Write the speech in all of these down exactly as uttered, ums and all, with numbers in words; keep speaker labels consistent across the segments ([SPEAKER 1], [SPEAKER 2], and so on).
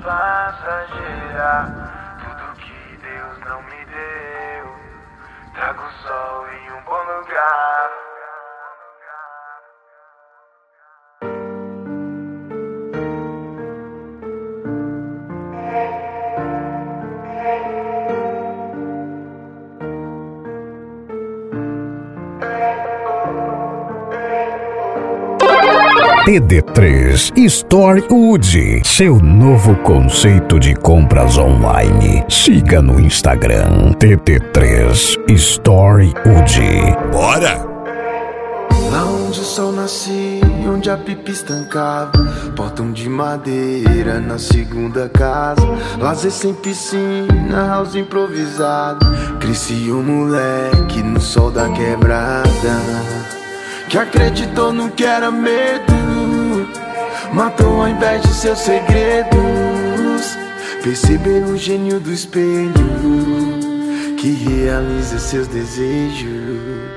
[SPEAKER 1] passageira, tudo que Deus não me deu. Trago o sol em um bom lugar.
[SPEAKER 2] T D três Storywood, seu novo conceito de compras online. Siga no Instagram T D três Storywood. Bora!
[SPEAKER 1] Lá onde o sol nascia, onde a pipa estancava, portão de madeira na segunda casa, lazer sem piscina, house improvisado. Cresci um moleque no sol da quebrada, que acreditou no que era medo, matou ao invés de seus segredos. Perceber o gênio do espelho, que realiza seus desejos.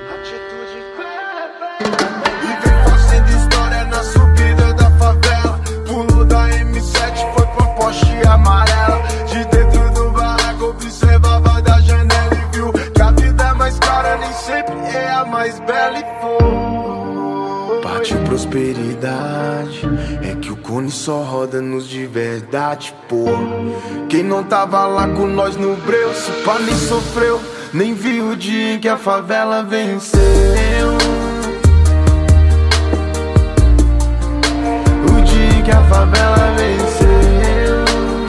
[SPEAKER 1] E vem fazendo história na subida da favela. Pulou da M sete, foi pra Porsche amarela. De dentro do barraco observava da janela e viu que a vida é mais cara, nem sempre é a mais bela. E foi parte prosperidade, é que o cone só roda nos de verdade, pô. Quem não tava lá com nós no breu, se pá nem sofreu, nem viu o dia em que a favela venceu. O dia em que a favela venceu.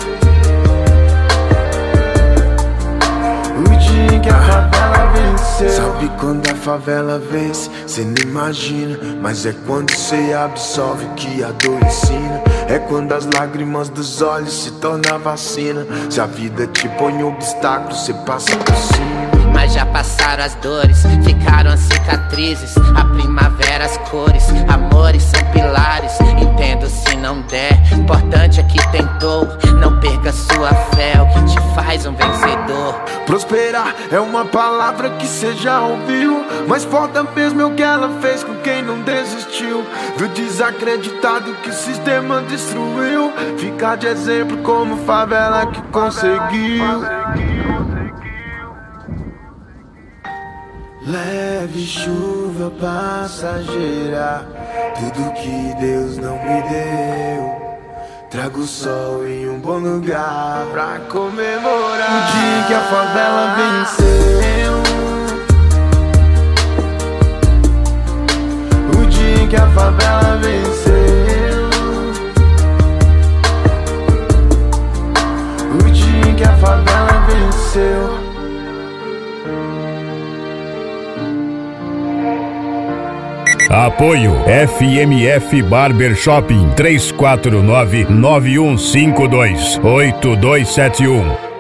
[SPEAKER 1] O dia em que a favela venceu. Sabe quando a favela vence? Cê nem imagina, mas é quando cê absorve o que a dor ensina. É quando as lágrimas dos olhos se tornam vacina. Se a vida te põe obstáculo, cê passa por cima.
[SPEAKER 3] Mas já passaram as dores, ficaram as cicatrizes. A primavera, as cores, amores são pilares. Entendo se não der, importante é que tentou. Não perca sua fé, é o que te faz um vencedor.
[SPEAKER 1] Prosperar é uma palavra que cê já ouviu, mas foda mesmo é o que ela fez com quem não desistiu. Viu desacreditado que o sistema destruiu. Ficar de exemplo como favela que conseguiu. Leve chuva passageira, tudo que Deus não me deu. Trago sol em um bom lugar pra comemorar o dia que a favela venceu. O dia que a favela venceu. O dia que a favela venceu.
[SPEAKER 2] Apoio F M F Barber Shopping três quatro nove, nove um cinco dois, oito dois sete um.